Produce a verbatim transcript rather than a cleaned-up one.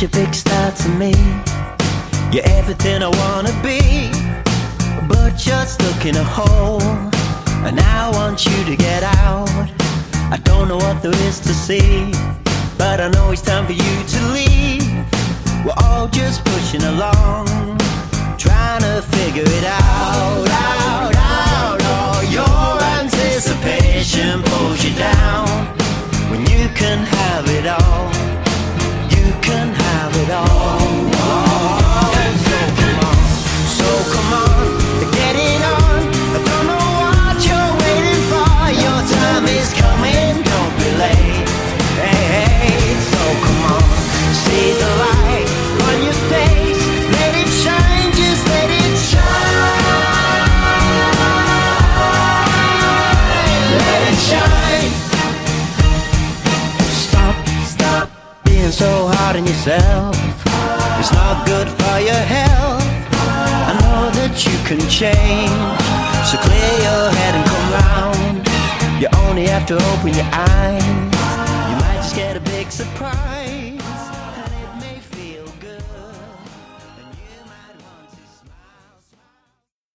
a big star to me. You're everything I wanna be, but you're stuck in a hole, and I want you to get out. I don't know what there is to see, but I know it's time for you to leave. We're all just pushing along, trying to figure it out, out, out. Oh, your anticipation pulls you down when you can have it all. You can have it all. Oh, so come on, so come on, get it on. I don't know what you're waiting for. Your time is coming, don't be late. Hey, hey, so come on, see the light on your face. Let it shine, just let it shine. Let it shine. Stop, stop being so hard on yourself. It's not good for your health. I know that you can change, so clear your head and come round. You only have to open your eyes